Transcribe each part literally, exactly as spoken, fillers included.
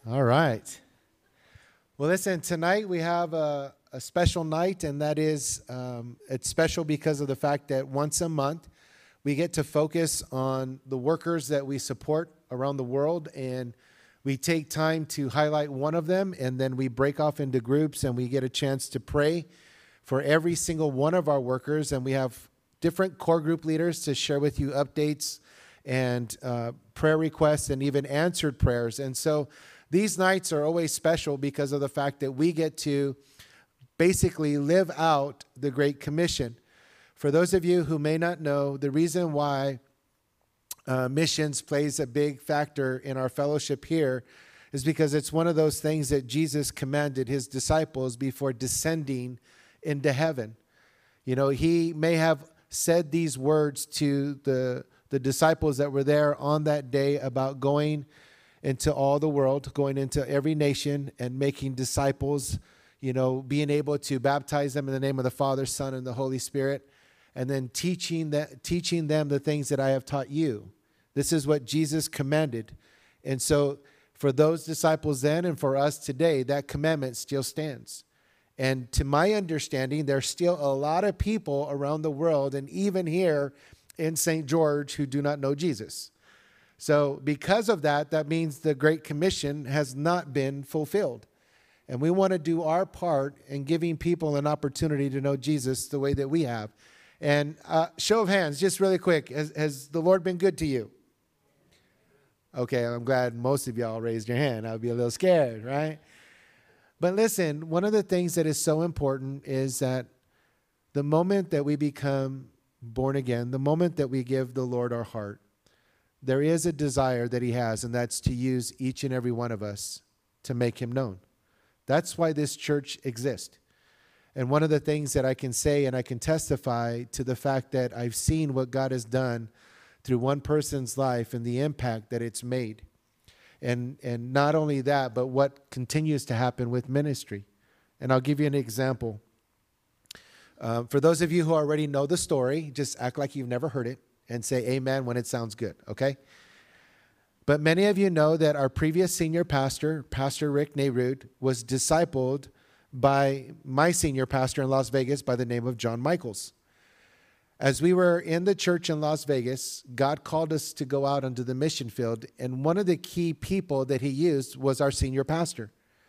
All right. Well, listen, tonight we have a, a special night, and that is, um, it's special because of the fact that once a month we get to focus on the workers that we support around the world, and we take time to highlight one of them, and then we break off into groups, and we get a chance to pray for every single one of our workers, and we have different core group leaders to share with you updates and uh, prayer requests and even answered prayers. And so these nights are always special because of the fact that we get to basically live out the Great Commission. For those of you who may not know, the reason why uh, missions plays a big factor in our fellowship here is because it's one of those things that Jesus commanded his disciples before descending into heaven. You know, he may have said these words to the, the disciples that were there on that day about going into all the world, going into every nation and making disciples, you know, being able to baptize them in the name of the Father, Son, and the Holy Spirit, and then teaching that, teaching them the things that I have taught you. This is what Jesus commanded. And so for those disciples then and for us today, that commandment still stands. And to my understanding, there's still a lot of people around the world and even here in Saint George who do not know Jesus. So because of that, that means the Great Commission has not been fulfilled. And we want to do our part in giving people an opportunity to know Jesus the way that we have. And uh, show of hands, just really quick, has, has the Lord been good to you? Okay, I'm glad most of y'all raised your hand. I would be a little scared, right? But listen, one of the things that is so important is that the moment that we become born again, the moment that we give the Lord our heart, there is a desire that he has, and that's to use each and every one of us to make him known. That's why this church exists. And one of the things that I can say, and I can testify to the fact that I've seen what God has done through one person's life and the impact that it's made. And, and not only that, but what continues to happen with ministry. And I'll give you an example. Uh, for those of you who already know the story, just act like you've never heard it and say amen when it sounds good, okay? But many of you know that our previous senior pastor, Pastor Rick Nerud, was discipled by my senior pastor in Las Vegas by the name of John Michaels. As we were in the church in Las Vegas, God called us to go out onto the mission field, and one of the key people that he used was our senior pastor.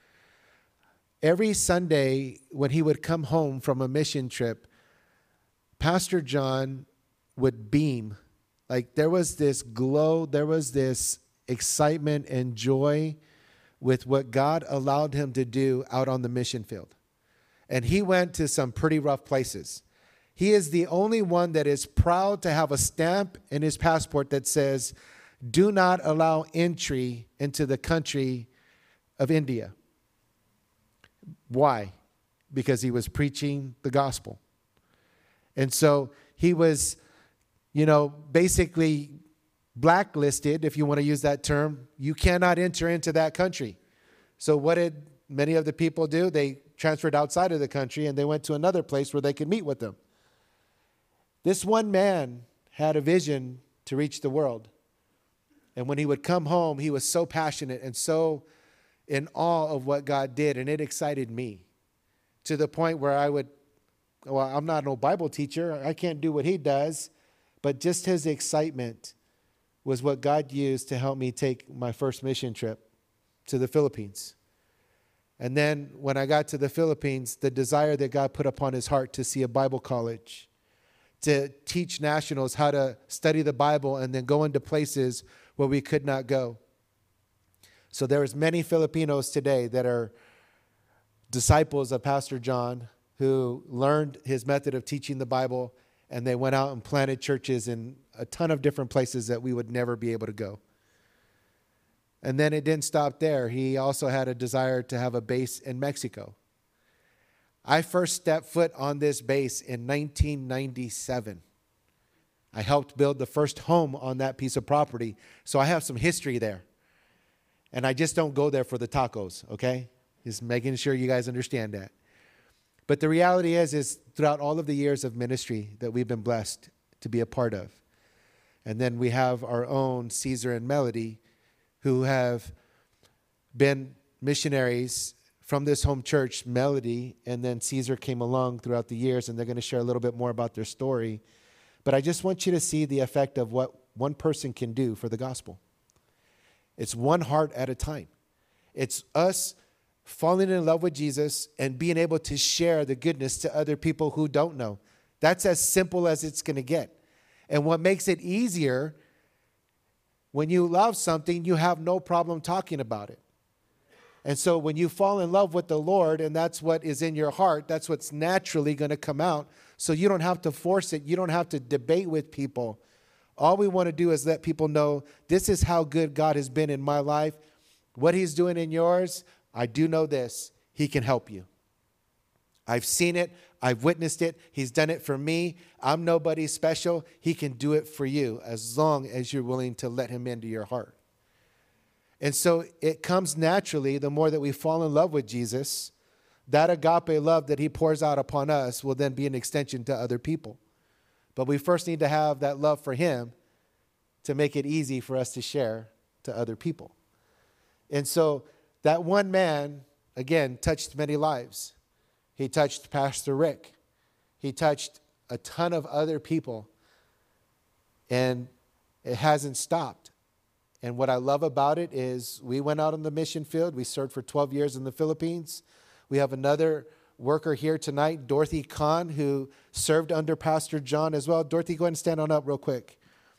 Every Sunday when he would come home from a mission trip, Pastor John would beam. Like there was this glow, there was this excitement and joy with what God allowed him to do out on the mission field. And he went to some pretty rough places. He is the only one that is proud to have a stamp in his passport that says, do not allow entry into the country of India. Why? Because he was preaching the gospel. And so he was, you know, basically blacklisted, if you want to use that term. You cannot enter into that country. So what did many of the people do? They transferred outside of the country and they went to another place where they could meet with them. This one man had a vision to reach the world. And when he would come home, he was so passionate and so in awe of what God did, and it excited me to the point where I would, well, I'm not no Bible teacher. I can't do what he does. But just his excitement was what God used to help me take my first mission trip to the Philippines. And then when I got to the Philippines, the desire that God put upon his heart to see a Bible college, to teach nationals how to study the Bible and then go into places where we could not go. So there's many Filipinos today that are disciples of Pastor John who learned his method of teaching the Bible, and they went out and planted churches in a ton of different places that we would never be able to go. And then it didn't stop there. He also had a desire to have a base in Mexico. I first stepped foot on this base in nineteen ninety-seven. I helped build the first home on that piece of property, so I have some history there. And I just don't go there for the tacos, okay? Just making sure you guys understand that. But the reality is, is throughout all of the years of ministry that we've been blessed to be a part of. And then we have our own Caesar and Melody who have been missionaries from this home church, Melody, and then Caesar came along throughout the years, and they're going to share a little bit more about their story. But I just want you to see the effect of what one person can do for the gospel. It's one heart at a time. It's us falling in love with Jesus and being able to share the goodness to other people who don't know. That's as simple as it's going to get. And what makes it easier, when you love something, you have no problem talking about it. And so when you fall in love with the Lord, and that's what is in your heart, that's what's naturally going to come out. So you don't have to force it. You don't have to debate with people. All we want to do is let people know, this is how good God has been in my life. What he's doing in yours, I do know this. He can help you. I've seen it. I've witnessed it. He's done it for me. I'm nobody special. He can do it for you as long as you're willing to let him into your heart. And so it comes naturally, the more that we fall in love with Jesus, that agape love that he pours out upon us will then be an extension to other people. But we first need to have that love for him to make it easy for us to share to other people. And so that one man, again, touched many lives. He touched Pastor Rick. He touched a ton of other people. And it hasn't stopped. And what I love about it is we went out on the mission field. We served for twelve years in the Philippines. We have another worker here tonight, Dorothy Kahn, who served under Pastor John as well. Dorothy, go ahead and stand on up real quick.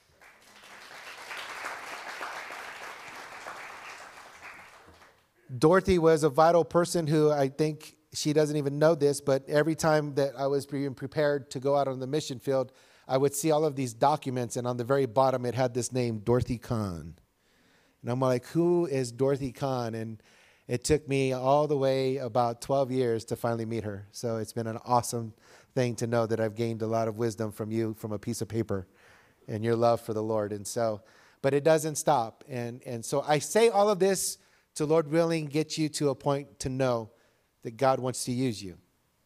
Dorothy was a vital person who, I think she doesn't even know this, but every time that I was being prepared to go out on the mission field, I would see all of these documents, and on the very bottom it had this name, Dorothy Kahn. And I'm like, who is Dorothy Kahn? And it took me all the way about twelve years to finally meet her. So it's been an awesome thing to know that I've gained a lot of wisdom from you, from a piece of paper, and your love for the Lord. And so, but it doesn't stop. And, and so I say all of this to, Lord willing, get you to a point to know that God wants to use you.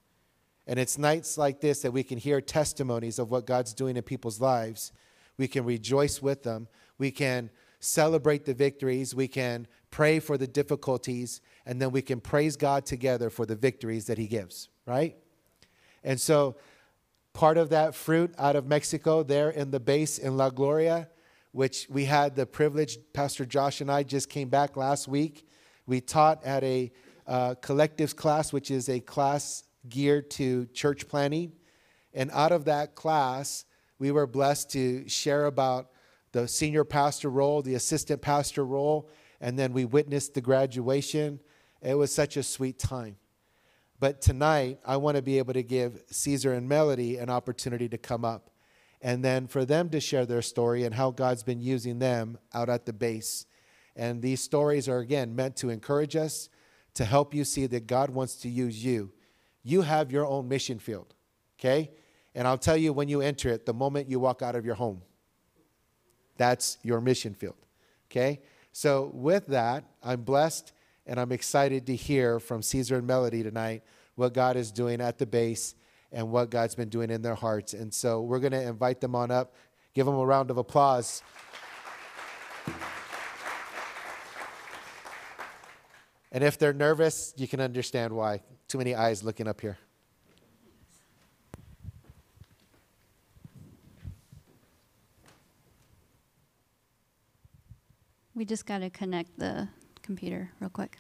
And it's nights like this that we can hear testimonies of what God's doing in people's lives. We can rejoice with them. We can celebrate the victories. We can pray for the difficulties. And then we can praise God together for the victories that he gives, right? And so part of that fruit out of Mexico there in the base in La Gloria, which we had the privilege, Pastor Josh and I just came back last week. We taught at a uh, collectives class, which is a class geared to church planning. And out of that class, we were blessed to share about the senior pastor role, the assistant pastor role, and then we witnessed the graduation. It was such a sweet time. But tonight, I want to be able to give Caesar and Melody an opportunity to come up, and then for them to share their story and how God's been using them out at the base. And these stories are, again, meant to encourage us, to help you see that God wants to use you. You have your own mission field, okay? And I'll tell you, when you enter it, the moment you walk out of your home, that's your mission field, okay? So with that, I'm blessed, and I'm excited to hear from Caesar and Melody tonight what God is doing at the base and what God's been doing in their hearts. And so we're going to invite them on up. Give them a round of applause. And if they're nervous, you can understand why. Too many eyes looking up here. We just got to connect the computer real quick.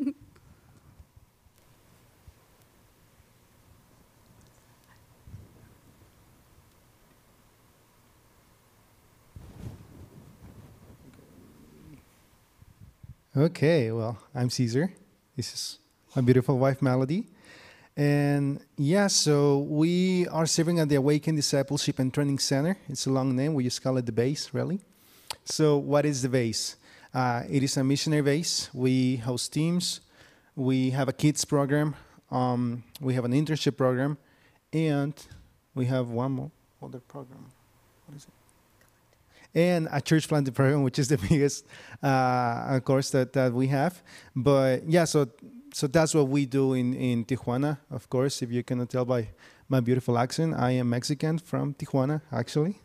Okay, well, I'm Caesar. This is my beautiful wife, Melody. And yeah, so we are serving at the Awaken Discipleship and Training Center. It's a long name. We just call it the base, really. So what is the base? Uh, it is a missionary base. We host teams. We have a kids program. Um, we have an internship program. And we have one more other program. What is it? And a church planting program, which is the biggest uh, course that, that we have. But yeah, so so that's what we do in, in Tijuana. Of course, if you cannot tell by my beautiful accent, I am Mexican from Tijuana, actually.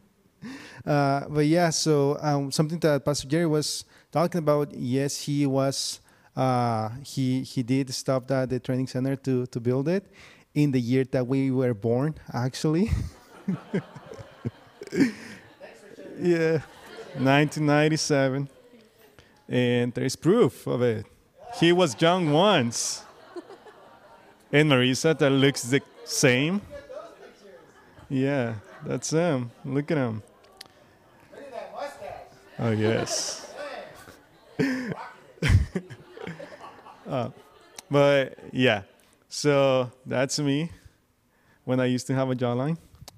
Uh, but yeah, so um, something that Pastor Jerry was talking about, yes, he was Uh, he he did stop at the training center to to build it in the year that we were born, actually. Yeah, nineteen ninety-seven, and there is proof of it. He was young once, and Marisa that looks the same. Yeah, that's him. Look at him. Oh yes. uh, but yeah, so that's me when I used to have a jawline.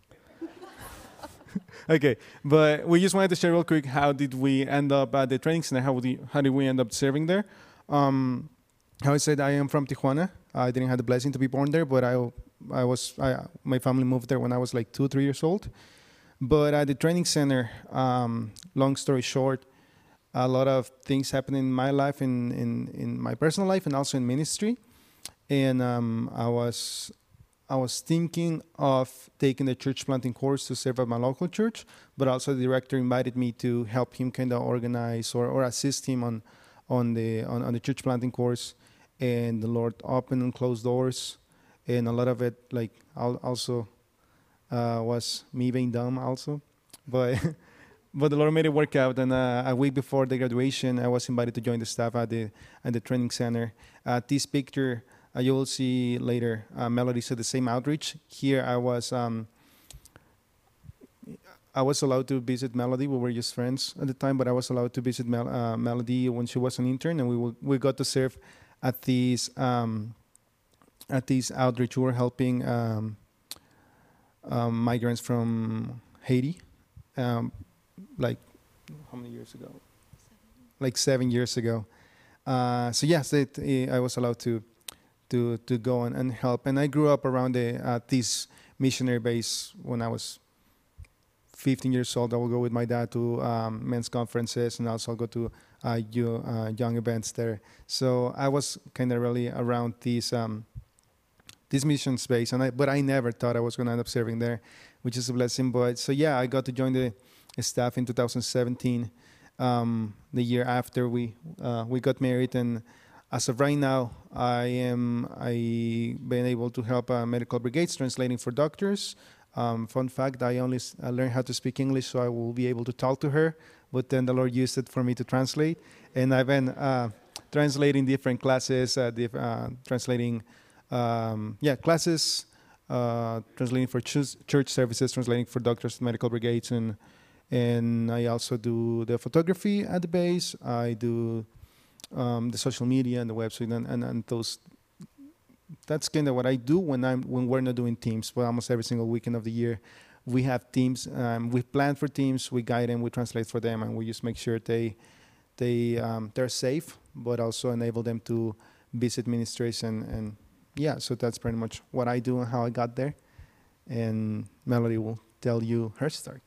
Okay, but we just wanted to share real quick how did we end up at the training center? How, would we, how did we end up serving there? Um, how I said, I am from Tijuana. I didn't have the blessing to be born there, but I, I was, I, my family moved there when I was like two, three years old. But at the training center, um, long story short, a lot of things happened in my life, in, in, in my personal life, and also in ministry. And um, I was I was thinking of taking the church planting course to serve at my local church, but also the director invited me to help him kind of organize or, or assist him on on the on, on the church planting course. And the Lord opened and closed doors, and a lot of it like also uh, was me being dumb also, but but the Lord made it work out. And uh, a week before the graduation, I was invited to join the staff at the at the training center. Uh, this picture. Uh, you will see later, uh, Melody said the same outreach. Here I was um, I was allowed to visit Melody. We were just friends at the time, but I was allowed to visit Mel- uh, Melody when she was an intern, and we w- we got to serve at these um, at these outreach. We were helping um, um, migrants from Haiti, um, like how many years ago? Seven. Like seven years ago. Uh, so yes, it, it, I was allowed to. to to go and, and help. And I grew up around the, uh, this missionary base when I was fifteen years old. I will go with my dad to um, men's conferences, and also I'll go to uh, you, uh, young events there. So I was kind of really around this um, this mission space, and I, but I never thought I was going to end up serving there, which is a blessing. But so yeah, I got to join the staff in two thousand seventeen, um, the year after we uh, we got married. And as of right now, I am I been able to help uh, medical brigades translating for doctors. Um, fun fact: I only s- I learned how to speak English, so I will be able to talk to her. But then the Lord used it for me to translate, and I've been uh, translating different classes, uh, diff- uh, translating um, yeah classes, uh, translating for church, church services, translating for doctors, medical brigades, and and I also do the photography at the base. I do. Um, the social media and the website and, and, and those. That's kind of what I do when I'm when we're not doing teams. But almost every single weekend of the year, we have teams. Um, we plan for teams. We guide them. We translate for them, and we just make sure they they um, they're safe, but also enable them to visit ministries and, and yeah. So that's pretty much what I do and how I got there. And Melody will tell you her story.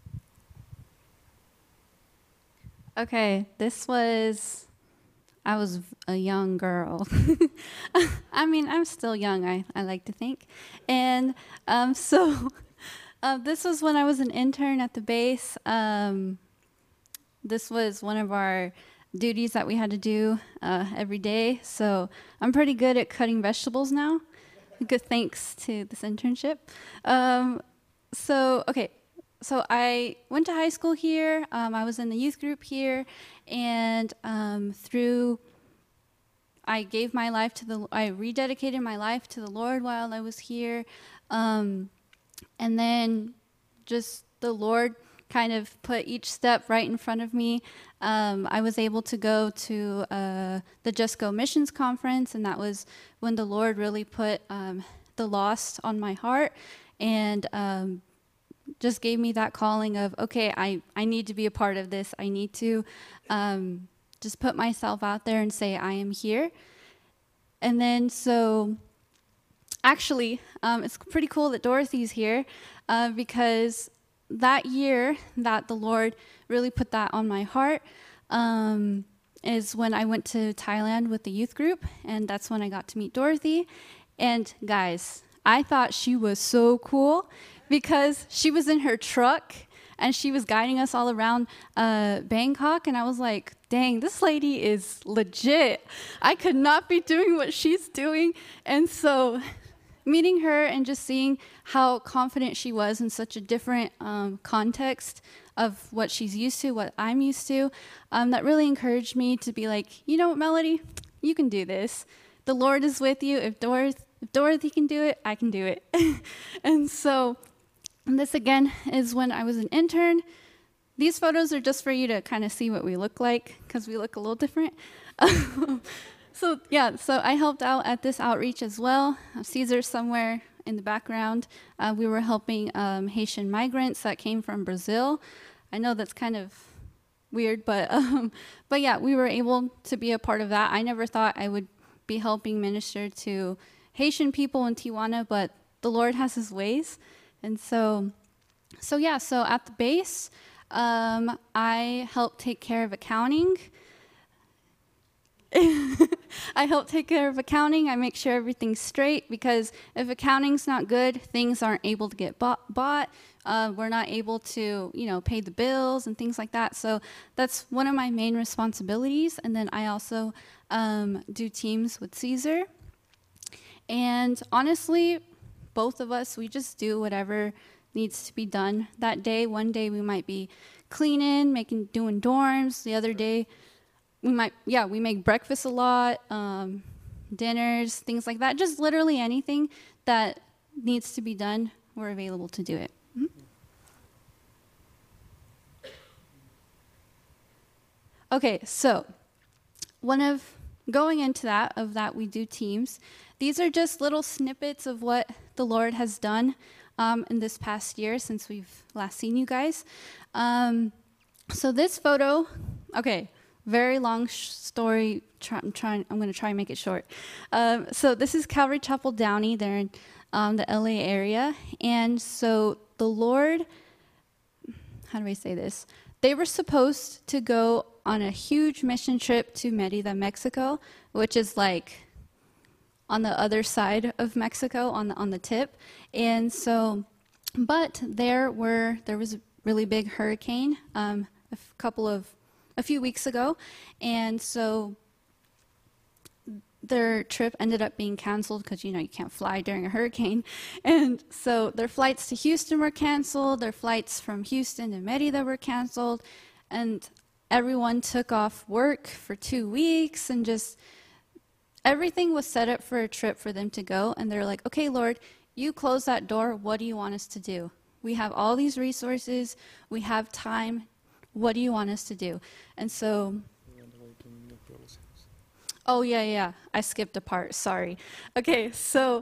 Okay, this was. I was a young girl. I mean, I'm still young, I, I like to think. And um, so uh, this was when I was an intern at the base. Um, this was one of our duties that we had to do uh, every day. So I'm pretty good at cutting vegetables now. Good thanks to this internship. Um, so, okay. So I went to high school here. Um, I was in the youth group here, and um, through I gave my life to the. I rededicated my life to the Lord while I was here, um, and then just the Lord kind of put each step right in front of me. Um, I was able to go to uh, the Just Go Missions Conference, and that was when the Lord really put um, the lost on my heart, and. Um, just gave me that calling of, okay, I, I need to be a part of this. I need to um, just put myself out there and say, I am here. And then so actually, um, it's pretty cool that Dorothy's here uh, because that year that the Lord really put that on my heart um, is when I went to Thailand with the youth group, and that's when I got to meet Dorothy. And guys, I thought she was so cool because she was in her truck and she was guiding us all around uh, Bangkok, and I was like, dang, this lady is legit. I could not be doing what she's doing. And so meeting her and just seeing how confident she was in such a different um, context of what she's used to, what I'm used to, um, that really encouraged me to be like, you know what, Melody, you can do this. The Lord is with you. If Dorothy, if Dorothy can do it, I can do it. And so this, again, is when I was an intern. These photos are just for you to kind of see what we look like, because we look a little different. So, yeah, so I helped out at this outreach as well. Caesar somewhere in the background. Uh, we were helping um, Haitian migrants that came from Brazil. I know that's kind of weird, but um, but yeah, we were able to be a part of that. I never thought I would be helping minister to Haitian people in Tijuana, but the Lord has his ways. And so, so yeah, so at the base, um, I help take care of accounting. I help take care of accounting. I make sure everything's straight, because if accounting's not good, things aren't able to get bought. bought. Uh, we're not able to, you know, pay the bills and things like that. So that's one of my main responsibilities. And then I also um, do teams with Caesar. And honestly, both of us, we just do whatever needs to be done that day. One day we might be cleaning, making, doing dorms. The other day, we might, yeah, we make breakfast a lot, um, dinners, things like that. Just literally anything that needs to be done, we're available to do it. Mm-hmm. Okay, so one of, going into that, of that we do teams, these are just little snippets of what the Lord has done um, in this past year since we've last seen you guys. Um, so this photo, okay, very long sh- story. Try, I'm trying. I'm going to try and make it short. Um, so this is Calvary Chapel Downey. They're in um, the L A area, and so the Lord. How do I say this? They were supposed to go on a huge mission trip to Merida, Mexico, which is like on the other side of Mexico, on the on the tip. And so, but there were there was a really big hurricane um, a f- couple of a few weeks ago, and so their trip ended up being canceled because, you know, you can't fly during a hurricane. And so their flights to Houston were canceled, their flights from Houston to Merida were canceled, and everyone took off work for two weeks, and just everything was set up for a trip for them to go. And they're like, okay, Lord, you close that door. What do you want us to do? We have all these resources. We have time. What do you want us to do? And so, oh, yeah, yeah. I skipped a part. Sorry. Okay, so,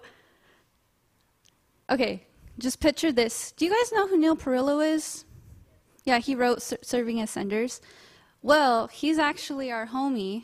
okay, just picture this. Do you guys know who Neil Perillo is? Yeah, he wrote Ser- Serving as Senders. Well, he's actually our homie.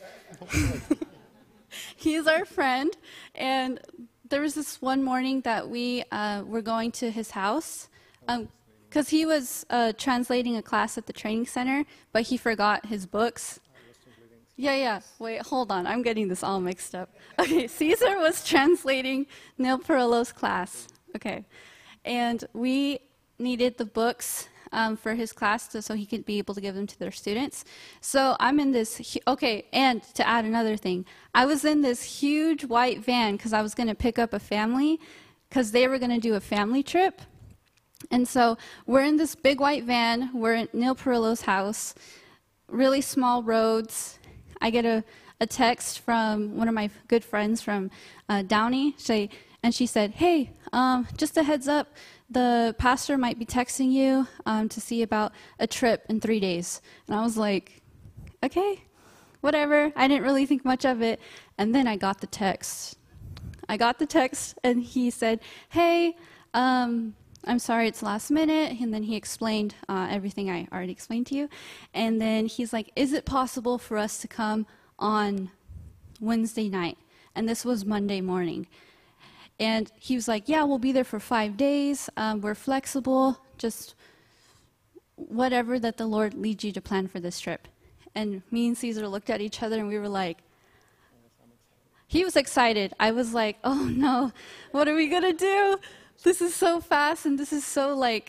He's our friend. And there was this one morning that we uh, were going to his house, because um, he was uh, translating a class at the training center, but he forgot his books. Yeah, yeah. Wait, hold on. I'm getting this all mixed up. Okay, Caesar was translating Neil Perillo's class. Okay. And we needed the books um, for his class to, so he could be able to give them to their students. So I'm in this, hu- okay, and to add another thing, I was in this huge white van because I was going to pick up a family because they were going to do a family trip. And so we're in this big white van. We're at Neil Perillo's house, really small roads. I get a, a text from one of my good friends from uh, Downey, say, and she said, hey, um, just a heads up, the pastor might be texting you um, to see about a trip in three days. And I was like, okay, whatever. I didn't really think much of it. And then I got the text. I got the text, and he said, hey, um, I'm sorry it's last minute. And then he explained uh, everything I already explained to you. And then he's like, is it possible for us to come on Wednesday night? And this was Monday morning. And he was like, yeah, we'll be there for five days. Um, we're flexible, just whatever that the Lord leads you to plan for this trip. And me and Caesar looked at each other, and we were like, he was excited. I was like, oh no, what are we going to do? This is so fast, and this is so like,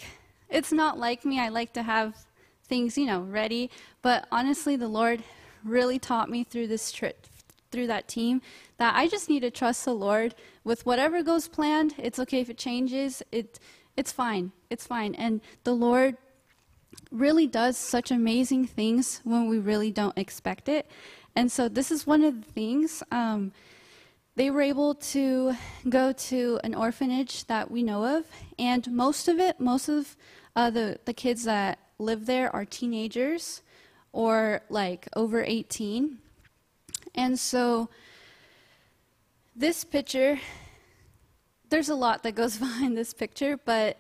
it's not like me. I like to have things, you know, ready. But honestly, the Lord really taught me through this trip, through that team, that I just need to trust the Lord with whatever goes planned. It's okay if it changes. It, it's fine. It's fine. And the Lord really does such amazing things when we really don't expect it. And so this is one of the things. Um, they were able to go to an orphanage that we know of, and most of it, most of uh, the, the kids that live there are teenagers or like over eighteen. And so this picture, there's a lot that goes behind this picture, but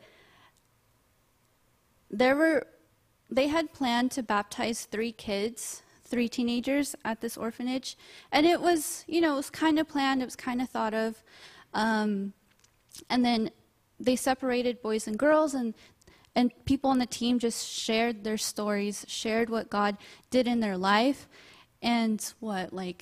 there were, they had planned to baptize three kids, three teenagers at this orphanage. And it was, you know, it was kind of planned, it was kind of thought of. Um, and then they separated boys and girls, and and people on the team just shared their stories, shared what God did in their life. And what, like,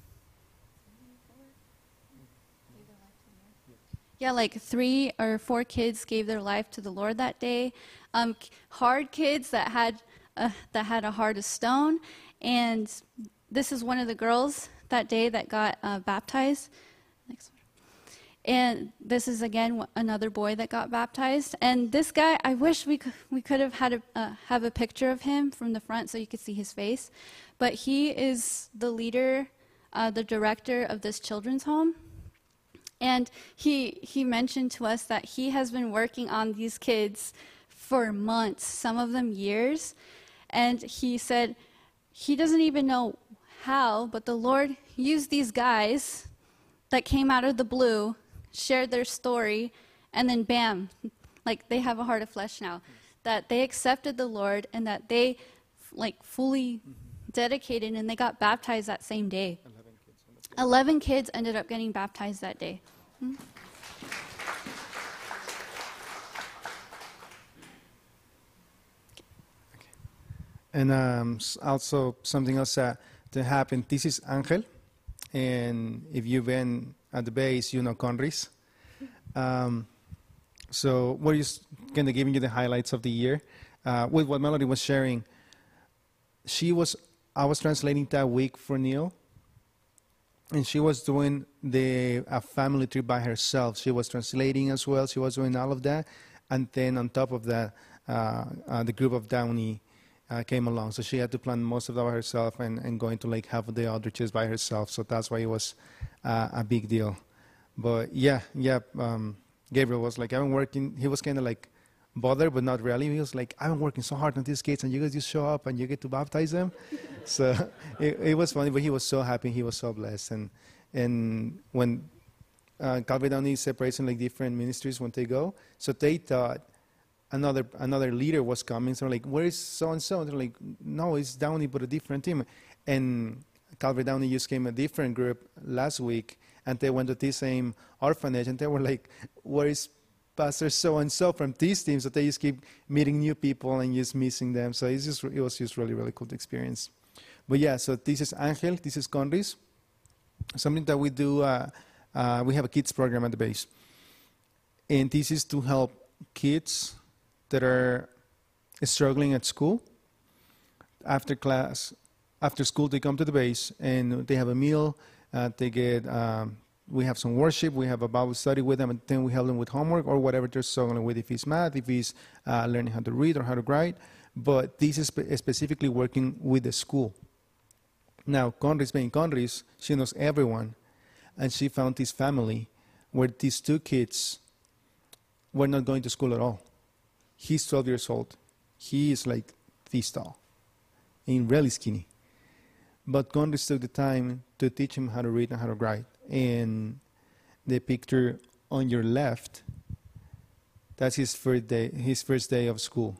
yeah, like three or four kids gave their life to the Lord that day. Um, hard kids that had uh, that had a heart of stone. And this is one of the girls that day that got uh, baptized. Next one. And this is again another boy that got baptized. And this guy, I wish we could, we could have had a uh, have a picture of him from the front so you could see his face. But he is the leader, uh, the director of this children's home. And he he mentioned to us that he has been working on these kids for months, some of them years. And he said he doesn't even know how, but the Lord used these guys that came out of the blue, shared their story, and then bam, like they have a heart of flesh now. That they accepted the Lord and that they like fully dedicated, and they got baptized that same day. Eleven kids ended up getting baptized that day. Hmm? And um, s- also something else that, that happened. This is Angel, and if you've been at the base, you know Conris. Um, so we're just kind of giving you the highlights of the year. Uh, with what Melody was sharing, she was, I was translating that week for Neil, and she was doing the a family trip by herself. She was translating as well. She was doing all of that, and then on top of that, uh, uh, the group of Downey uh, came along. So she had to plan most of that by herself, and, and going to like half of the outreaches by herself. So that's why it was uh, a big deal. But yeah, yeah, um, Gabriel was like, I've been working. He was kind of like bothered, but not really. He was like, I've been working so hard on these kids, and you guys just show up and you get to baptize them. So it, it was funny, but he was so happy. He was so blessed. And and when uh, Calvary Downey separates in like different ministries when they go, so they thought another another leader was coming. So like, where is so and so? And they're like, no, it's Downey, but a different team. And Calvary Downey just came a different group last week, and they went to the same orphanage, and they were like, where is Pastor so and so from these teams? So they just keep meeting new people and just missing them. So it's just it was just really really cool experience. But yeah, so this is Angel, this is Conris. Something that we do, uh, uh, we have a kids program at the base, and this is to help kids that are struggling at school. After class, after school, they come to the base and they have a meal. Uh, they get. Um, We have some worship, we have a Bible study with them, and then we help them with homework or whatever they're struggling with, if it's math, if it's uh, learning how to read or how to write. But this is spe- specifically working with the school. Now, Conris being Conris, she knows everyone, and she found this family where these two kids were not going to school at all. He's twelve years old. He is like this tall and really skinny. But Conris took the time to teach him how to read and how to write. And the picture on your left, that's his first day, his first day of school.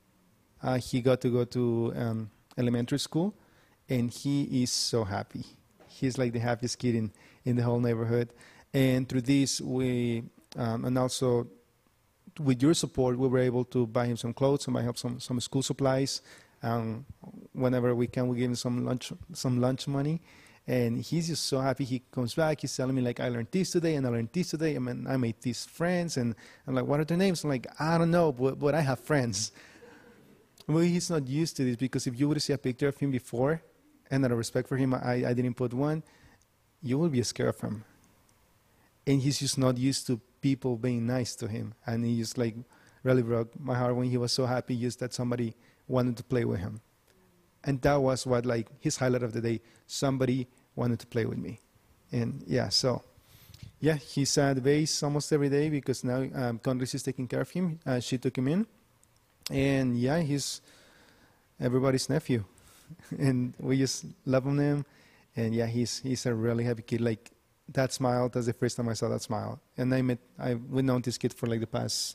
Uh, he got to go to um, elementary school, and he is so happy. He's like the happiest kid in, in the whole neighborhood. And through this, we, um, and also with your support, we were able to buy him some clothes and buy him some, some school supplies. Um, whenever we can, we give him some lunch, some lunch money. And he's just so happy. He comes back. He's telling me, like, I learned this today and I learned this today. I mean, I made these friends. And I'm like, what are their names? I'm like, I don't know, but, but I have friends. Well, he's not used to this, because if you would see a picture of him before, and out of respect for him, I, I didn't put one, you will be scared of him. And he's just not used to people being nice to him. And he just, like, really broke my heart when he was so happy just that somebody wanted to play with him. And that was what, like, his highlight of the day. Somebody wanted to play with me. And, yeah, so, yeah, he's at the base almost every day, because now um, Congress is taking care of him. Uh, she took him in. And, yeah, he's everybody's nephew. And we just love him. And, yeah, he's he's a really happy kid. Like, that smile, that's the first time I saw that smile. And I met, I, we've known this kid for, like, the past,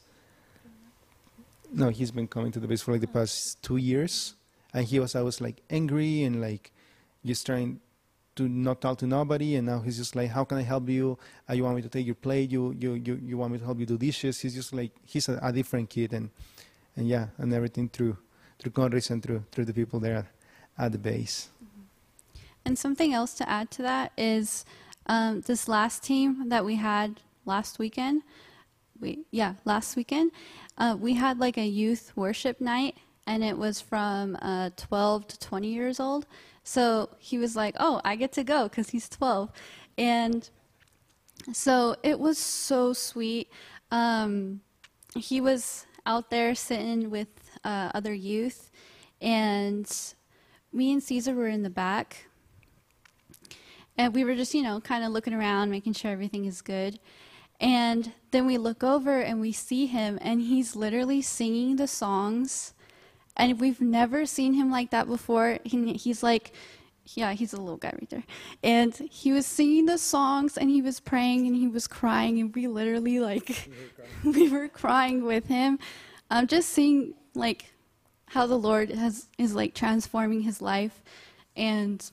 no, he's been coming to the base for, like, the past two years. And he was always, like, angry and, like, just trying to not talk to nobody. And now he's just like, how can I help you? Uh, you want me to take your plate? You you you, you want me to help you do dishes? He's just like, he's a, a different kid. And, and yeah, and everything through through Conrads and through, through the people there at the base. And something else to add to that is um, this last team that we had last weekend, we yeah, last weekend, uh, we had like a youth worship night. And it was from uh, twelve to twenty years old. So he was like, oh, I get to go because he's twelve. And so it was so sweet. Um, he was out there sitting with uh, other youth. And me and Caesar were in the back. And we were just, you know, kind of looking around, making sure everything is good. And then we look over and we see him. And he's literally singing the songs. And we've never seen him like that before. He, he's like, yeah, he's a little guy right there. And he was singing the songs, and he was praying, and he was crying, and we literally, like, we were crying with him. Um, just seeing, like, how the Lord has is, like, transforming his life, and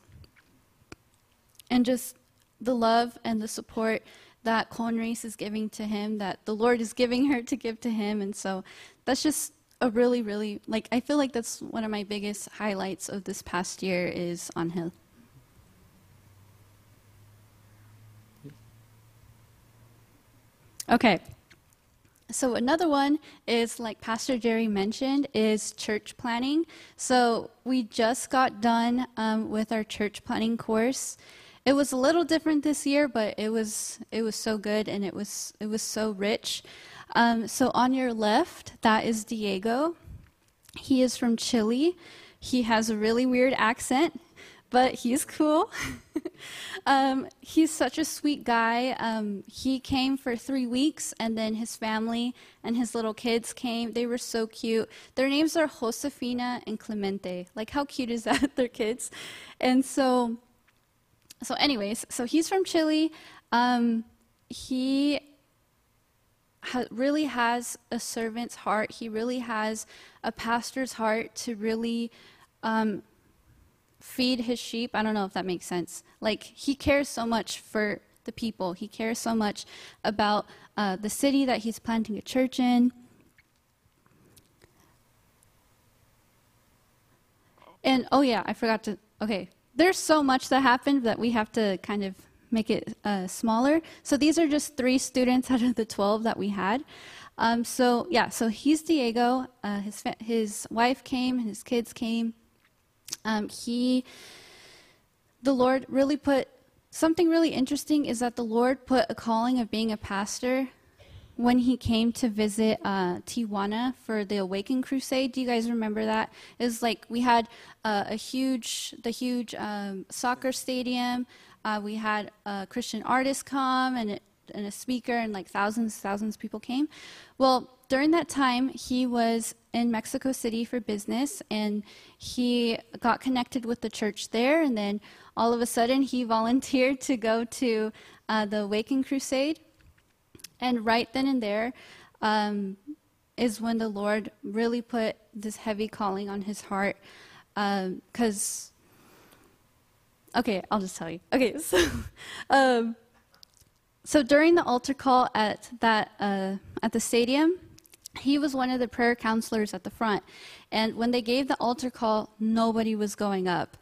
and just the love and the support that Conrace is giving to him, that the Lord is giving her to give to him. And so that's just a really, really, like, I feel like that's one of my biggest highlights of this past year is Angel. Okay. So another one is, like Pastor Jerry mentioned, is church planning. So we just got done um, with our church planning course. It was a little different this year, but it was it was so good, and it was it was so rich. Um, so on your left, that is Diego. He is from Chile. He has a really weird accent, but he's cool. um, he's such a sweet guy. Um, he came for three weeks, and then his family and his little kids came. They were so cute. Their names are Josefina and Clemente. Like, how cute is that? They're kids. And so, so anyways, so he's from Chile. Um, he ha- really has a servant's heart. He really has a pastor's heart to really um, feed his sheep. I don't know if that makes sense. Like, he cares so much for the people. He cares so much about uh, the city that he's planting a church in. And, oh yeah, I forgot to, okay. There's so much that happened that we have to kind of make it uh, smaller. So these are just three students out of the twelve that we had. Um, so yeah, so he's Diego. Uh, his fa- his wife came, his kids came. Um, he, the Lord really put, something really interesting is that the Lord put a calling of being a pastor when he came to visit uh, Tijuana for the Awaken Crusade. Do you guys remember that? It was like we had uh, a huge, the huge um, soccer stadium. Uh, we had a Christian artist come and, it, and a speaker, and like thousands, thousands of people came. Well, during that time, he was in Mexico City for business, and he got connected with the church there, and then all of a sudden he volunteered to go to uh, the Awaken Crusade. And right then and there um, is when the Lord really put this heavy calling on his heart. Because, um, okay, I'll just tell you. Okay, so um, so during the altar call at that uh, at the stadium, he was one of the prayer counselors at the front. And when they gave the altar call, nobody was going up.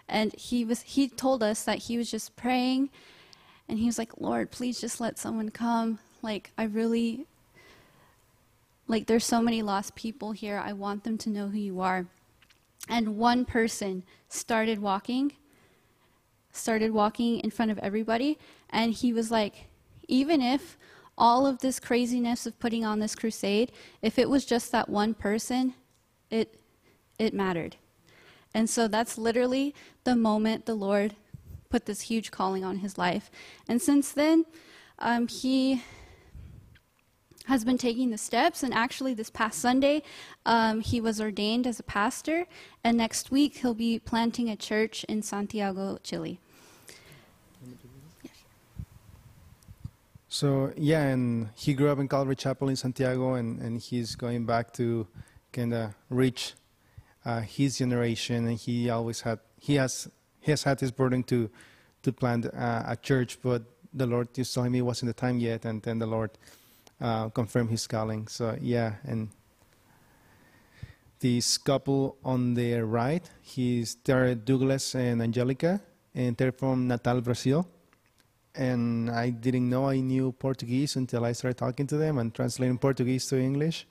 And he was he told us that he was just praying, and he was like, Lord, please just let someone come. Like, I really, like, there's so many lost people here. I want them to know who you are. And one person started walking, started walking in front of everybody. And he was like, even if all of this craziness of putting on this crusade, if it was just that one person, it it mattered. And so that's literally the moment the Lord put this huge calling on his life. And since then, um, he has been taking the steps. And actually, this past Sunday, um, he was ordained as a pastor. And next week, he'll be planting a church in Santiago, Chile. So yeah, and he grew up in Calvary Chapel in Santiago, and, and he's going back to kind of reach uh, his generation. And he always had he has he has had this burden to to plant uh, a church, but the Lord just told him it wasn't the time yet, and then the Lord uh, confirmed his calling. So yeah, and this couple on the right, he's they're Douglas and Angelica, and they're from Natal, Brazil. And I didn't know I knew Portuguese until I started talking to them and translating Portuguese to English.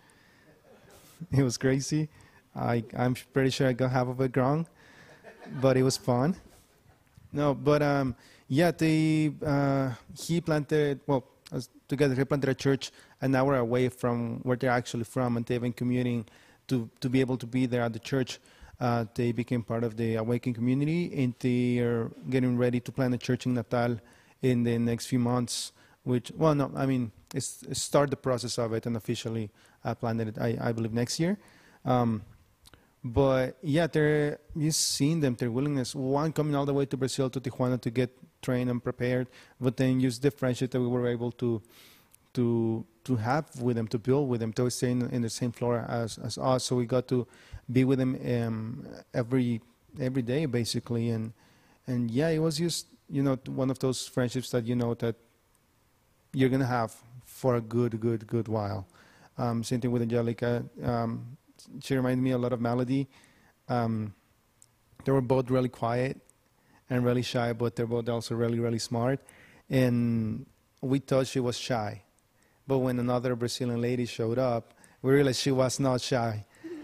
It was crazy. I, I'm pretty sure I got half of it wrong, but it was fun. No, but um, yeah, they uh, he planted, well, as together they planted a church an hour away from where they're actually from, and they've been commuting to, to be able to be there at the church. Uh, they became part of the Awaken community, and they are getting ready to plant a church in Natal in the next few months, which, well, no, I mean, it's, it's start the process of it and officially uh, plan it, I, I believe, next year. Um, but yeah, they're, you've seen them, their willingness, one coming all the way to Brazil, to Tijuana to get trained and prepared, but then use the friendship that we were able to to to have with them, to build with them, to stay in, in the same floor as, as us. So we got to be with them um, every every day, basically. And and yeah, it was just, you know, one of those friendships that you know that you're going to have for a good, good, good while. Um, same thing with Angelica. Um, she reminded me a lot of Melody. Um, they were both really quiet and really shy, but they're both also really, really smart. And we thought she was shy. But when another Brazilian lady showed up, we realized she was not shy.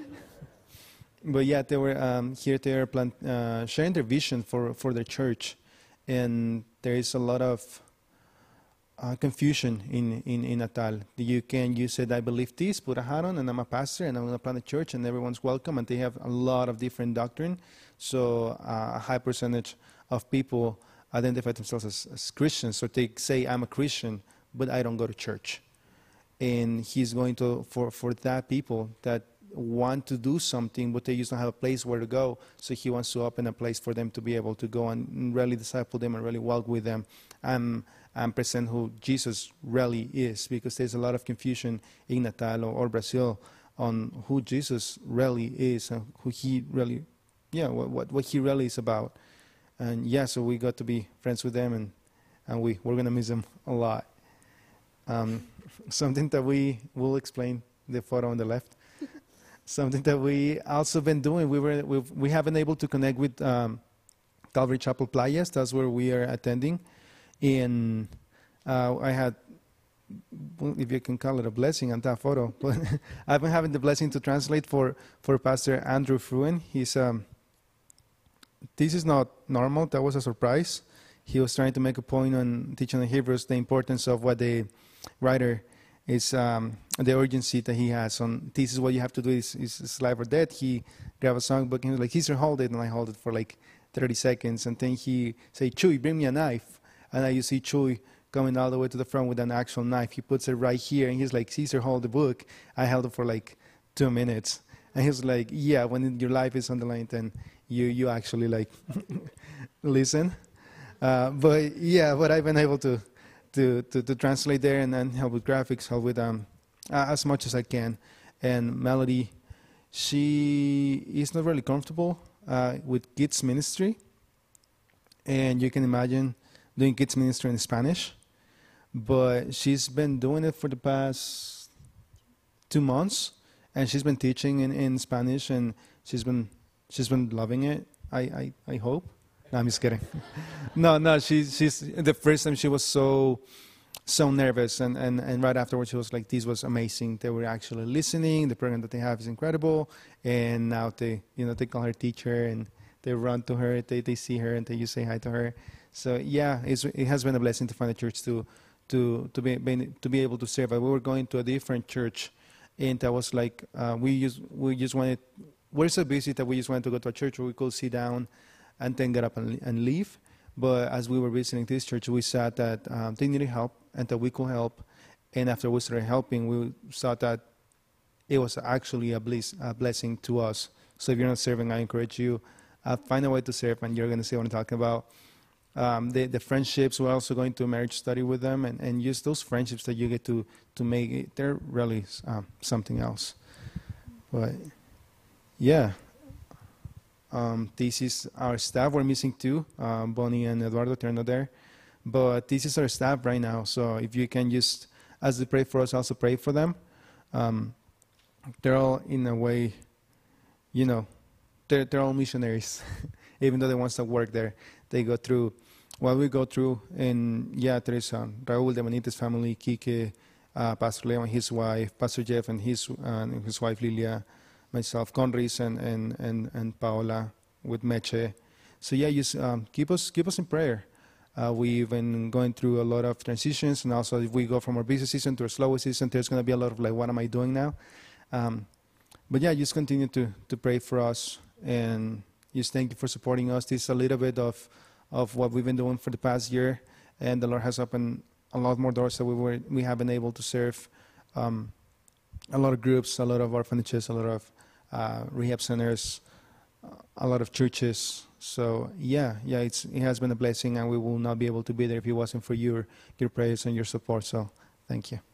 But yeah, they were um, here, they are plant, uh, sharing their vision for, for their church. And there is a lot of uh, confusion in, in, in Natal. You can, you said, I believe this, put a hat on, and I'm a pastor, and I'm going to plant a church, and everyone's welcome, and they have a lot of different doctrine. So uh, a high percentage of people identify themselves as, as Christians, so they say, I'm a Christian, but I don't go to church. And he's going to, for, for that people that want to do something, but they just don't have a place where to go. So he wants to open a place for them to be able to go and really disciple them and really walk with them and, and present who Jesus really is, because there's a lot of confusion in Natal or, or Brazil on who Jesus really is and who he really, yeah, what, what, what he really is about. And yeah, so we got to be friends with them, and, and we, we're going to miss them a lot. Um, something that we will explain, the photo on the left. Something that we also been doing, we were we've, we have been able to connect with um, Calvary Chapel Playas. That's where we are attending. And uh, I had, if you can call it a blessing on that photo, but I've been having the blessing to translate for, for Pastor Andrew Fruen. He's um, this is not normal. That was a surprise. He was trying to make a point on teaching the Hebrews the importance of what the writer is, um, the urgency that he has on this is what you have to do, is, is, is life or death. He grabbed a songbook and he was like, Caesar, hold it. And I hold it for like thirty seconds. And then he say, Chuy, bring me a knife. And then you see Chuy coming all the way to the front with an actual knife. He puts it right here. And he's like, Caesar, hold the book. I held it for like two minutes. And he's like, yeah, when your life is on the line, then you, you actually like listen. Uh, but yeah, but I've been able to to, to, to translate there and then help with graphics, help with um, uh, as much as I can. And Melody, she is not really comfortable uh, with kids ministry. And you can imagine doing kids ministry in Spanish. But she's been doing it for the past two months. And she's been teaching in, in Spanish, and she's been she's been loving it, I, I, I hope. No, I'm just kidding. no, no, she, she's, the first time she was so, so nervous. And, and, and right afterwards, she was like, this was amazing. They were actually listening. The program that they have is incredible. And now they, you know, they call her teacher and they run to her, they, they see her and they you say hi to her. So yeah, it's, it has been a blessing to find a church to, to, to be, be, to be able to serve. We were going to a different church and that was like, uh, we just, we just wanted, we're so busy that we just wanted to go to a church where we could sit down and then get up and, and leave. But as we were visiting this church, we saw that um, they needed help and that we could help. And after we started helping, we saw that it was actually a, bliss, a blessing to us. So if you're not serving, I encourage you, uh, find a way to serve, and you're going to see what I'm talking about. Um, the, the friendships, we're also going to a marriage study with them, and, and use those friendships that you get to, to make it, they're really um, something else. But yeah. Um, this is our staff. We're missing two, um, Bonnie and Eduardo, they're not there. But this is our staff right now. So if you can just, as they pray for us, also pray for them. Um, they're all, in a way, you know, they're, they're all missionaries. Even though they want to work there, they go through what we go through. And yeah, there is um, Raul de Benitez family, Kike, uh, Pastor Leo and his wife, Pastor Jeff and his, uh, and his wife Lilia, myself, Conris, and, and, and, and Paola with Meche. So yeah, just um, keep us keep us in prayer. Uh, we've been going through a lot of transitions, and also if we go from our busy season to our slower season, there's going to be a lot of like, what am I doing now? Um, but yeah, just continue to, to pray for us, and just thank you for supporting us. This is a little bit of, of what we've been doing for the past year, and the Lord has opened a lot more doors that we were we have been able to serve um, a lot of groups, a lot of orphanages, a lot of uh, rehab centers, a lot of churches. So yeah, yeah, it's, it has been a blessing, and we will not be able to be there if it wasn't for your your prayers and your support. So thank you.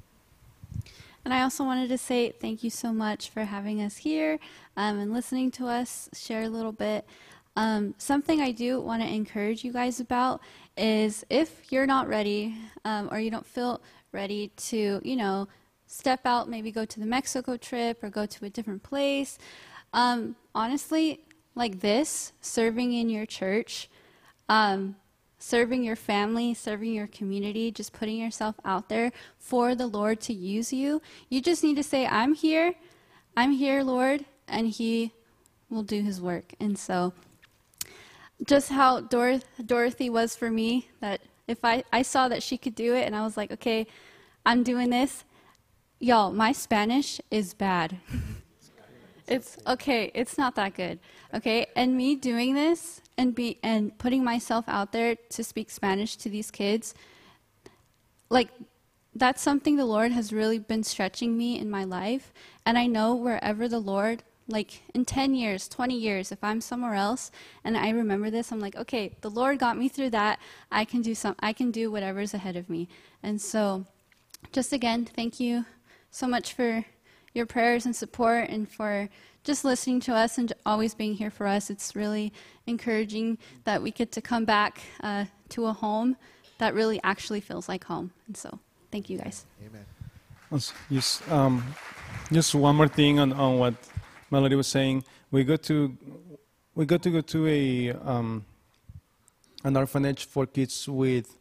And I also wanted to say thank you so much for having us here um, and listening to us share a little bit. Um, something I do want to encourage you guys about is if you're not ready um, or you don't feel ready to, you know, step out, maybe go to the Mexico trip or go to a different place. Um, honestly, like this, serving in your church, um, serving your family, serving your community, just putting yourself out there for the Lord to use you. You just need to say, I'm here, I'm here, Lord, and He will do His work. And so just how Dor- Dorothy was for me, that if I, I saw that she could do it, and I was like, okay, I'm doing this. Y'all, my Spanish is bad. It's okay, it's not that good. Okay, and me doing this and be and putting myself out there to speak Spanish to these kids, like that's something the Lord has really been stretching me in my life. And I know wherever the Lord, like in ten years, twenty years, if I'm somewhere else and I remember this, I'm like, okay, the Lord got me through that. I can do some I can do whatever's ahead of me. And so just again, thank you so much for your prayers and support, and for just listening to us and always being here for us. It's really encouraging that we get to come back uh, to a home that really actually feels like home. And so, thank you guys. Amen. Just, um, just one more thing on, on what Melody was saying. We got to we got to go to a um, an orphanage for kids with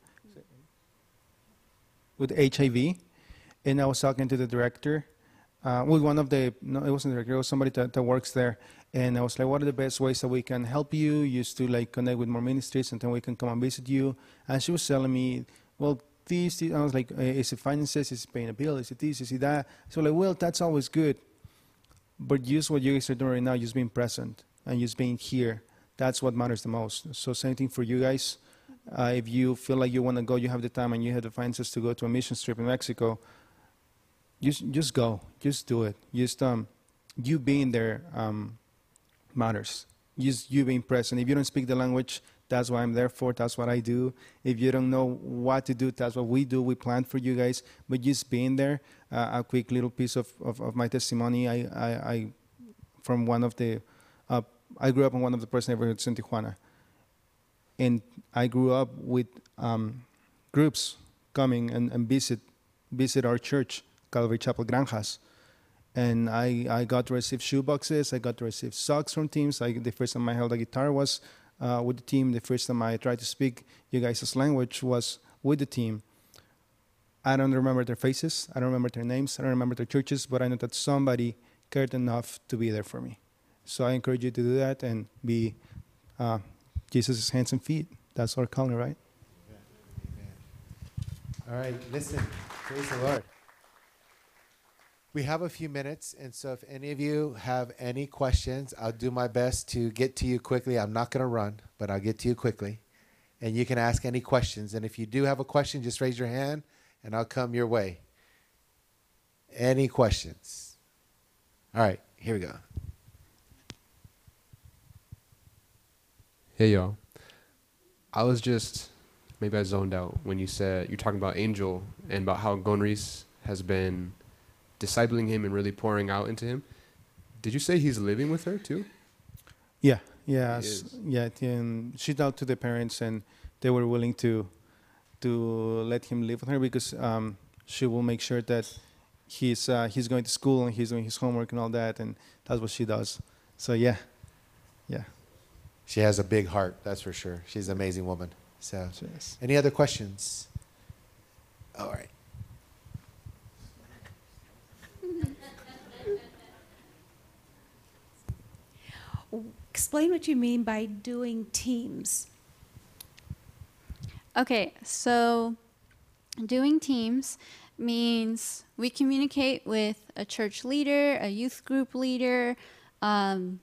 with H I V, and I was talking to the director. Uh, with one of the, no, it wasn't the director, it was somebody that, that works there. And I was like, what are the best ways that we can help you? Used to like connect with more ministries, and then we can come and visit you. And she was telling me, well, this, this. I was like, is it finances? Is it paying a bill? Is it this? Is it that? So like, well, that's always good. But use what you guys are doing right now, just being present and just being here. That's what matters the most. So same thing for you guys. Uh, if you feel like you want to go, you have the time and you have the finances to go to a mission trip in Mexico, Just, just go. Just do it. Just um, you being there um, matters. Just you being present. If you don't speak the language, that's what I'm there for. That's what I do. If you don't know what to do, that's what we do. We plan for you guys. But just being there. Uh, a quick little piece of, of, of my testimony. I, I, I from one of the, uh, I grew up in one of the first neighborhoods in Tijuana, and I grew up with um, groups coming and, and visit visit our church, Calvary Chapel Granjas. And I, I got to receive shoe boxes. I got to receive socks from teams. I, the first time I held a guitar was uh, with the team. The first time I tried to speak you guys' language was with the team. I don't remember their faces. I don't remember their names. I don't remember their churches, but I know that somebody cared enough to be there for me. So I encourage you to do that and be uh, Jesus' hands and feet. That's our calling, right? All right, listen, praise the Lord. We have a few minutes, and so if any of you have any questions, I'll do my best to get to you quickly. I'm not going to run, but I'll get to you quickly. And you can ask any questions. And if you do have a question, just raise your hand, and I'll come your way. Any questions? All right, here we go. Hey, y'all. I was just, maybe I zoned out when you said, you're talking about Angel and about how Gonris has been discipling him and really pouring out into him. Did you say he's living with her too? Yeah, yeah, He s- is. yeah. And she talked to the parents, and they were willing to to let him live with her because um, she will make sure that he's uh, he's going to school and he's doing his homework and all that, and that's what she does. So yeah, yeah. She has a big heart, that's for sure. She's an amazing woman. So, Yes. any other questions? All right. Explain what you mean by doing teams. Okay, so doing teams means we communicate with a church leader, a youth group leader. Um,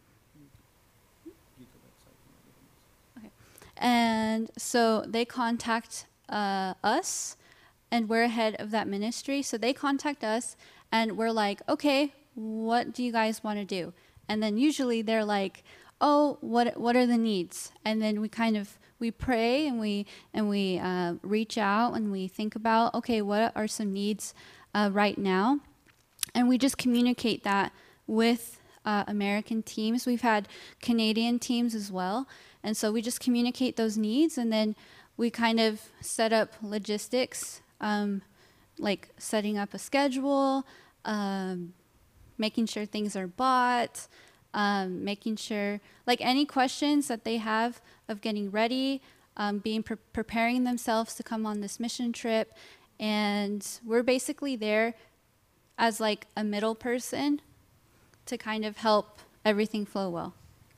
okay. And so they contact uh, us, and we're ahead of that ministry. So they contact us, and we're like, okay, what do you guys want to do? And then usually they're like, oh, what what are the needs? And then we kind of we pray and we and we uh, reach out and we think about, okay, what are some needs uh, right now? And we just communicate that with uh, American teams. We've had Canadian teams as well. And so we just communicate those needs, and then we kind of set up logistics, um, like setting up a schedule, um, making sure things are bought, um, making sure, like any questions that they have of getting ready, um, being pre- preparing themselves to come on this mission trip. And we're basically there as like a middle person to kind of help everything flow well.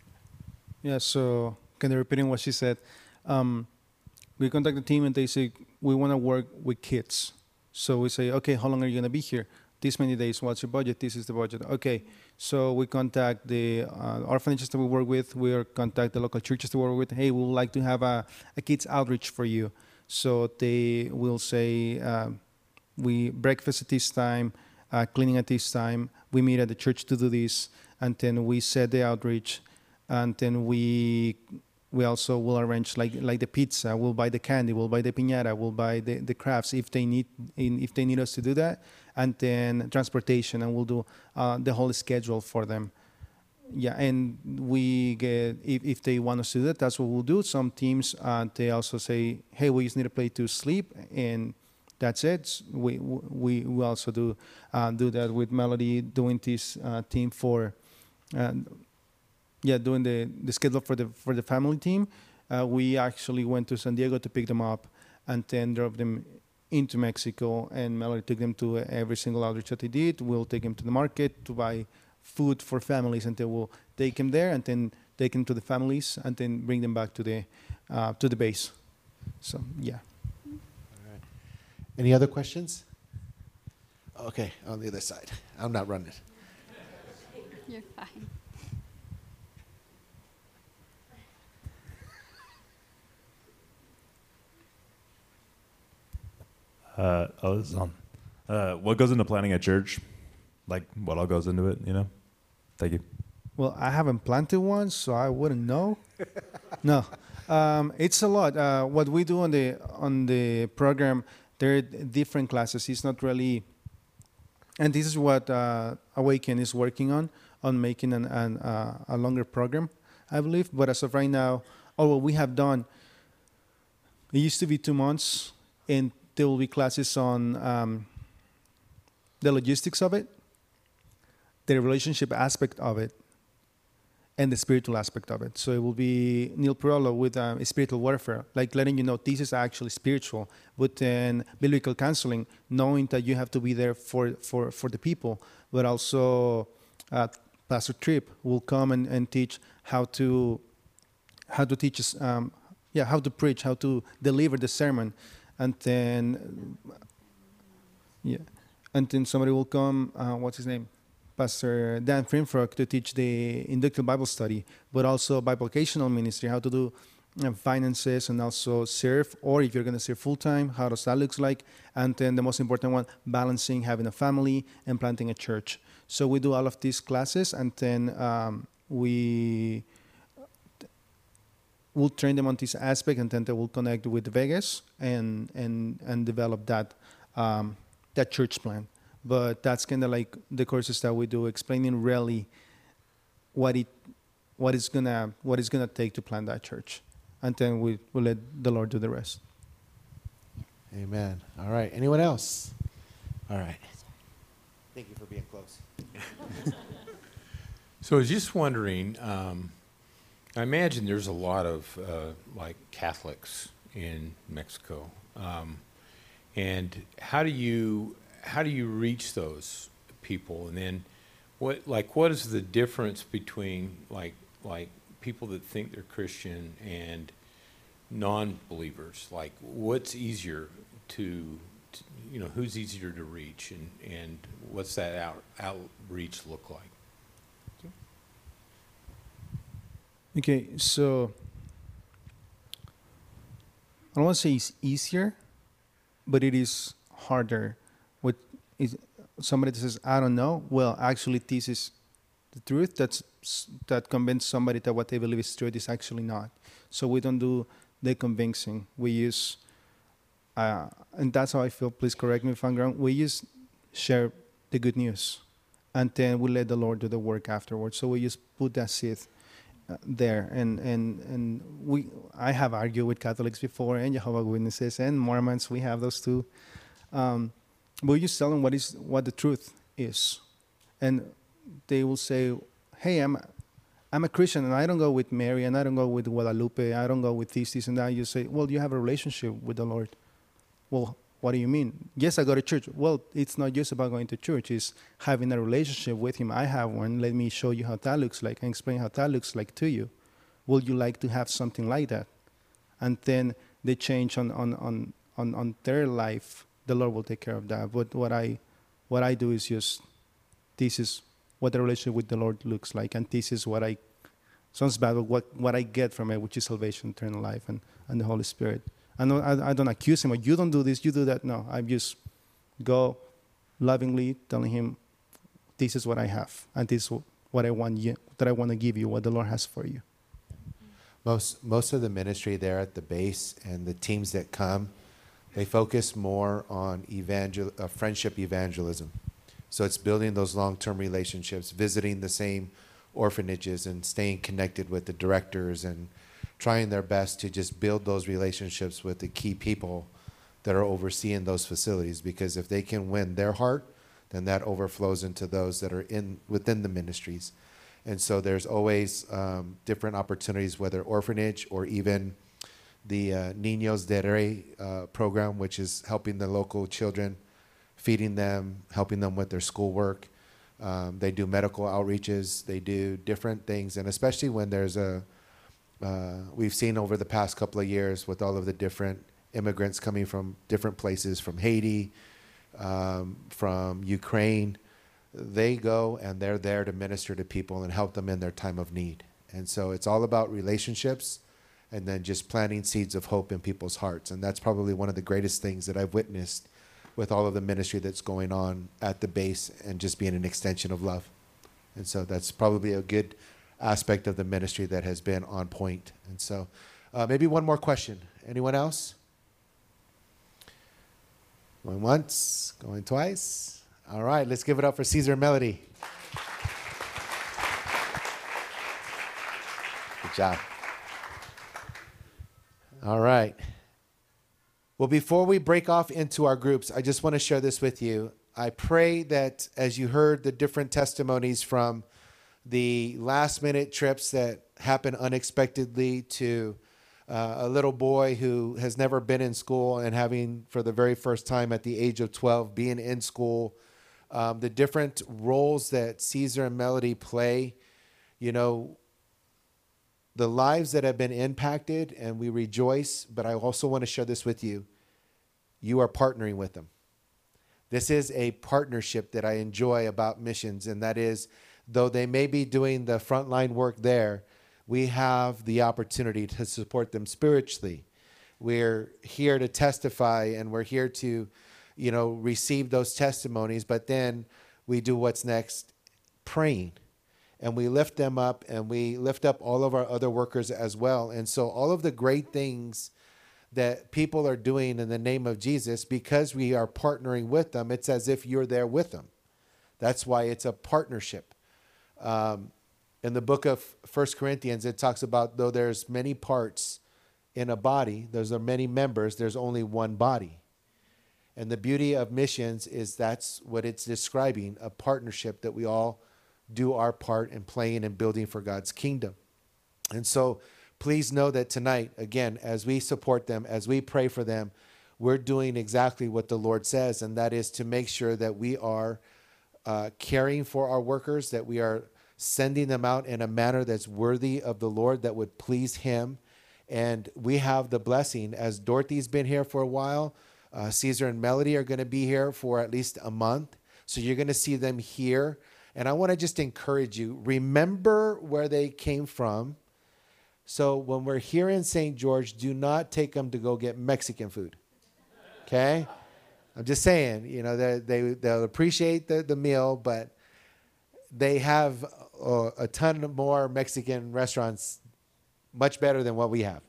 Yeah, so kind of repeating what she said, um, we contact the team and they say, we want to work with kids. So we say, okay, how long are you going to be here? This many days, what's your budget? This is the budget. Okay, so we contact the uh, orphanages that we work with. We are contact the local churches that we work with. Hey, we would like to have a, a kids outreach for you. So they will say, uh, we breakfast at this time, uh, cleaning at this time. We meet at the church to do this, and then we set the outreach, and then we we also will arrange like like the pizza. We'll buy the candy. We'll buy the piñata. We'll buy the, the crafts if they need in, if they need us to do that, and then transportation, and we'll do uh, the whole schedule for them. Yeah, and we get if, if they want us to do that, that's what we'll do. Some teams uh, they also say, hey, we just need a place to sleep, and that's it. We we we also do uh, do that with Melody, doing this uh, team for, uh, yeah, doing the, the schedule for the for the family team. Uh, we actually went to San Diego to pick them up, and then drove them into Mexico. And Melody took them to every single outreach that they did. We'll take them to the market to buy food for families, and then we'll take them there, and then take them to the families, and then bring them back to the uh, to the base. So yeah. Any other questions? Okay, on the other side. I'm not running. You're fine. Uh, oh, this is on. Uh, what goes into planning a church? Like, what all goes into it, you know? Thank you. Well, I haven't planted one, so I wouldn't know. No, um, it's a lot. Uh, what we do on the on the program, there are different classes. It's not really, and this is what uh, Awaken is working on, on making an, an uh, a longer program, I believe. But as of right now, all what we have done, it used to be two months, and there will be classes on um, the logistics of it, the relationship aspect of it, and the spiritual aspect of it. So it will be Neil Perello with um, spiritual warfare, like letting you know this is actually spiritual, but then biblical counseling, knowing that you have to be there for, for, for the people, but also uh, Pastor Tripp will come and, and teach how to how to teach us, um, yeah, how to preach, how to deliver the sermon, and then yeah, and then somebody will come. Uh, what's his name? Pastor Dan Frimfrock to teach the inductive Bible study, but also bivocational ministry, how to do uh, finances and also serve, or if you're going to serve full time, how does that look like? And then the most important one, balancing having a family and planting a church. So we do all of these classes, and then um, we will train them on this aspect, and then they will connect with Vegas and and and develop that um, that church plan. But that's kind of like the courses that we do, explaining really what it what is gonna what it's gonna take to plant that church, and then we will let the Lord do the rest. Amen. All right. Anyone else? All right. Thank you for being close. So I was just wondering, um, I imagine there's a lot of uh, like Catholics in Mexico, um, and how do you how do you reach those people? And then what like what is the difference between like like people that think they're Christian and non-believers? Like what's easier to, to you know, who's easier to reach, and, and what's that out, outreach look like? Okay, so I don't want to say it's easier, but it is harder. With is somebody that says, I don't know, well, actually, this is the truth. That's that convince somebody that what they believe is truth is actually not. So we don't do the convincing. We use, uh, and that's how I feel. Please correct me if I'm wrong. We just share the good news, and then we let the Lord do the work afterwards. So we just put that seed uh, there, and and and we. I have argued with Catholics before, and Jehovah's Witnesses, and Mormons. We have those too. Um, But you tell them what is what the truth is, and they will say, "Hey, I'm, I'm a Christian, and I don't go with Mary, and I don't go with Guadalupe, I don't go with this, this, and that." You say, "Well, you have a relationship with the Lord." Well, what do you mean? Yes, I go to church. Well, it's not just about going to church; it's having a relationship with Him. I have one. Let me show you how that looks like, and explain how that looks like to you. Would you like to have something like that? And then they change on on on on, on their life. The Lord will take care of that. But what I, what I do is just, this is what the relationship with the Lord looks like, and this is what I, sounds bad, but what, what I get from it, which is salvation, eternal life, and, and the Holy Spirit. I, know, I, I don't accuse him, or you don't do this, you do that. No, I just go lovingly telling him, this is what I have, and this is what I want you, that I want to give you, what the Lord has for you. Most most of the ministry there at the base and the teams that come, they focus more on evangel- uh, friendship evangelism. So it's building those long-term relationships, visiting the same orphanages and staying connected with the directors and trying their best to just build those relationships with the key people that are overseeing those facilities. Because if they can win their heart, then that overflows into those that are in within the ministries. And so there's always um, different opportunities, whether orphanage or even the uh, Niños de Rey uh, program, which is helping the local children, feeding them, helping them with their schoolwork. Um, they do medical outreaches. They do different things. And especially when there's a, uh, we've seen over the past couple of years with all of the different immigrants coming from different places, from Haiti, um, from Ukraine, they go and they're there to minister to people and help them in their time of need. And so it's all about relationships, and then just planting seeds of hope in people's hearts. And that's probably one of the greatest things that I've witnessed with all of the ministry that's going on at the base, and just being an extension of love. And so that's probably a good aspect of the ministry that has been on point. And so uh, maybe one more question. Anyone else? Going once, going twice. All right, let's give it up for Caesar and Melody. Good job. All right. Well, before we break off into our groups, I just want to share this with you. I pray that as you heard the different testimonies from the last minute trips that happen unexpectedly to uh, a little boy who has never been in school and having for the very first time at the age of twelve being in school, um, the different roles that Caesar and Melody play, you know, the lives that have been impacted, and we rejoice, but I also want to share this with you. You are partnering with them. This is a partnership that I enjoy about missions, and that is, though they may be doing the frontline work there, we have the opportunity to support them spiritually. We're here to testify, and we're here to, you know, receive those testimonies, but then we do what's next, praying. And we lift them up, and we lift up all of our other workers as well. And so all of the great things that people are doing in the name of Jesus, because we are partnering with them, it's as if you're there with them. That's why it's a partnership. Um, in the book of First Corinthians, it talks about, though there's many parts in a body, there's many members, there's only one body. And the beauty of missions is that's what it's describing, a partnership that we all do our part in playing and building for God's kingdom. And so please know that tonight, again, as we support them, as we pray for them, we're doing exactly what the Lord says, and that is to make sure that we are uh, caring for our workers, that we are sending them out in a manner that's worthy of the Lord, that would please Him. And we have the blessing, as Dorothy's been here for a while, uh, Caesar and Melody are going to be here for at least a month. So you're going to see them here. And I want to just encourage you, remember where they came from. So when we're here in Saint George, do not take them to go get Mexican food. Okay? I'm just saying, you know, they, they, they'll appreciate the, the meal, but they have a, a ton more Mexican restaurants, much better than what we have.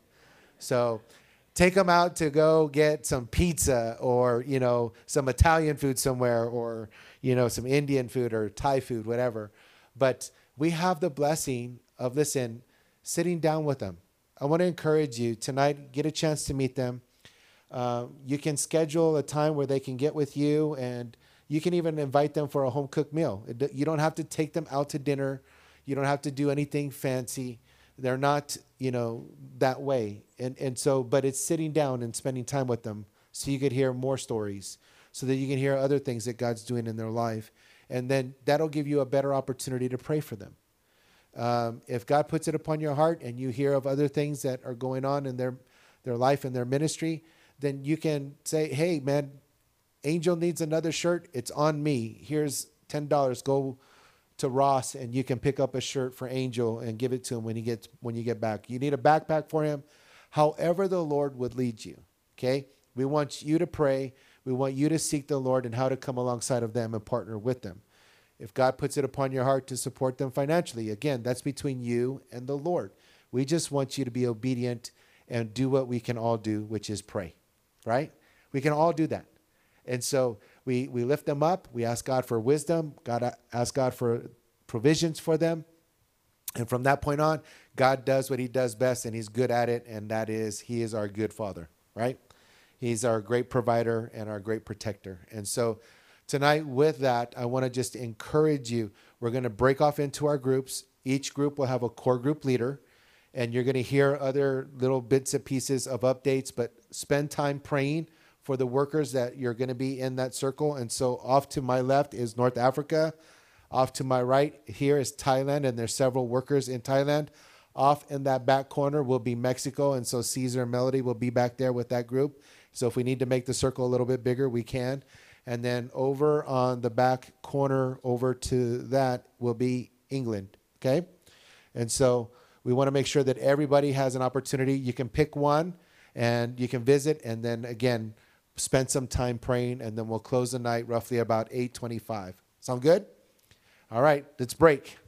So take them out to go get some pizza, or, you know, some Italian food somewhere, or, you know, some Indian food or Thai food, whatever. But we have the blessing of, listen, sitting down with them. I want to encourage you tonight, get a chance to meet them. Uh, you can schedule a time where they can get with you, and you can even invite them for a home-cooked meal. It, you don't have to take them out to dinner. You don't have to do anything fancy. They're not, you know, that way. And and so, but it's sitting down and spending time with them so you could hear more stories, so that you can hear other things that God's doing in their life. And then that'll give you a better opportunity to pray for them. Um, if God puts it upon your heart and you hear of other things that are going on in their, their life and their ministry, then you can say, hey, man, Angel needs another shirt. It's on me. Here's ten dollars. Go to Ross and you can pick up a shirt for Angel and give it to him when he gets when you get back. You need a backpack for him. However the Lord would lead you, okay? We want you to pray. We want you to seek the Lord and how to come alongside of them and partner with them. If God puts it upon your heart to support them financially, again, that's between you and the Lord. We just want you to be obedient and do what we can all do, which is pray, right? We can all do that. And so we, we lift them up. We ask God for wisdom. God ask God for provisions for them. And from that point on, God does what he does best, and he's good at it, and that is he is our good Father, right? He's our great provider and our great protector. And so tonight with that, I want to just encourage you. We're going to break off into our groups. Each group will have a core group leader, and you're going to hear other little bits and pieces of updates, but spend time praying for the workers that you're going to be in that circle. And so off to my left is North Africa. Off to my right here is Thailand, and there's several workers in Thailand. Off in that back corner will be Mexico, and so Caesar and Melody will be back there with that group. So if we need to make the circle a little bit bigger, we can. And then over on the back corner over to that will be England, okay? And so we want to make sure that everybody has an opportunity. You can pick one, and you can visit, and then, again, spend some time praying, and then we'll close the night roughly about eight twenty-five. Sound good? All right, let's break.